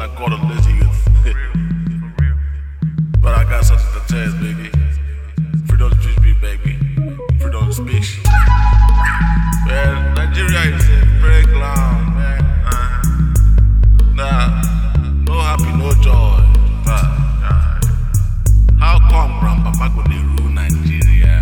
I call them lazy youth. But I got something to tell you, baby. Freedom to speak, baby. Freedom to speak. Man, Nigeria is a very clown, man. Nah, no happy, no joy. How come Grandpapa go dey rule Nigeria?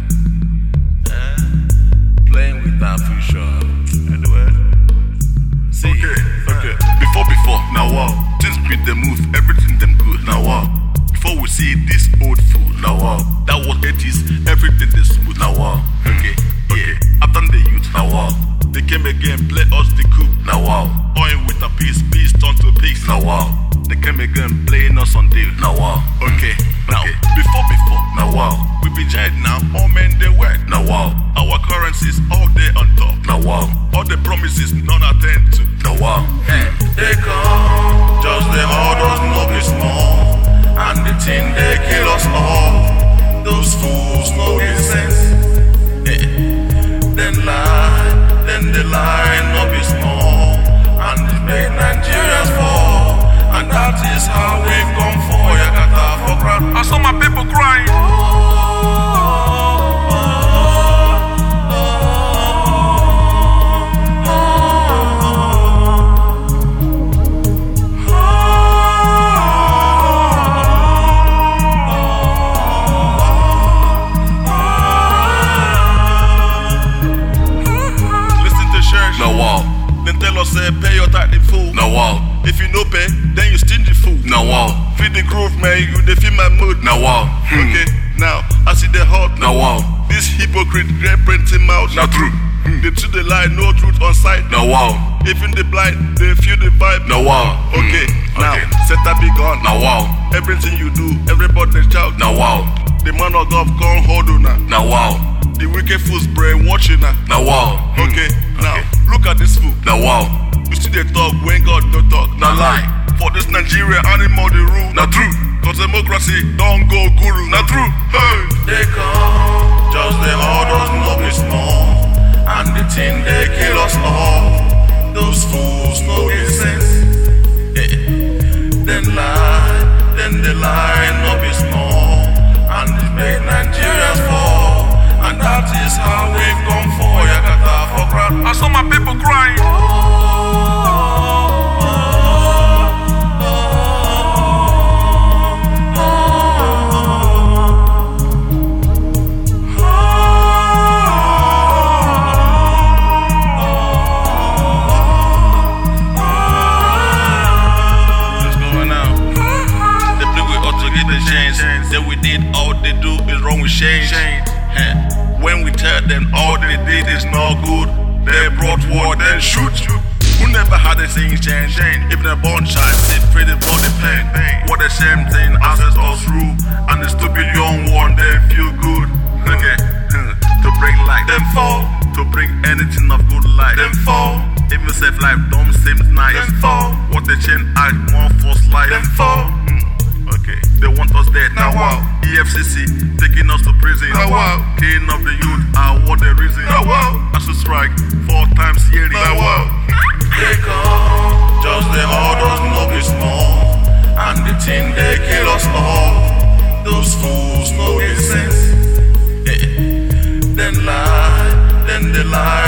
Playing with our future. Anyway, see, okay. Before, now what? Things with them move, everything them good. Now what? Before we see this old fool. Now what? That was 80s, everything they smooth. Now what? Okay. After the youth. Now what? They came again, play us the coup. Now what? Oil with a piece turn to peace. Now what? They came again, playing us on deal. Now what? Okay. Now, before, now wow, we be giant now, all men they work. Now wow, our currencies all day on top. Now wow, all the promises none attend to. Now wow, they come, just the orders no be small, and the thing they kill us all. Those fools no get sense. Then they lie no be small, and they make Nigerians fall. And that is how we come for Yakata for grand. I saw my people crying. Listen to church. Now wow. Then tell us say pay your tithe in full. Now wow. If you no pay, then you stingy fool. Now wow. Feed the groove, man, you dey feel my mood. Now wow. Okay, now I see the hot. Now wow. This hypocrite great printing mouth. Now true. They to the lie, no truth on sight. Now wow. Even the blind, they feel the vibe. Now wow. Okay, now set that be gone. Now wow. Everything you do, everybody shout. Now wow. The man of God can't hold on. Now wow. The wicked fool's brain watching. Now wow. Okay, now look at this fool. Now wow. You see they talk when God don't talk. Now lie. For this Nigeria animal they rule. Now true. Cause democracy don't go guru. Now true. Hey. They come, just the orders no be small, and the thing they kill us all. Those fools no get sense. Then they lie no be small, and they make Nigerians fall. And that is how we come for Yakata for grand. I saw my people crying. That we did, all they do is wrong with change. When we tell them all they did is not good, they brought war, then shoot. Who never had a saying change? If they're born child, they pray they brought the pain. What the same thing ancestors rule, and the stupid young one, they feel good. Okay, to bring light, them fall. To bring anything of good light, them fall. Even safe life don't seem nice, them fall. What they change act, one false life, them fall. Okay, they want us dead. Now wow. EFCC taking us to prison. Now wow. Killing of the youth are what the reason. Now wow. I should strike 4 times yearly. Now wow. They come, just the orders no be small, and the thing they kill us all. Those fools no get sense. Then they lie.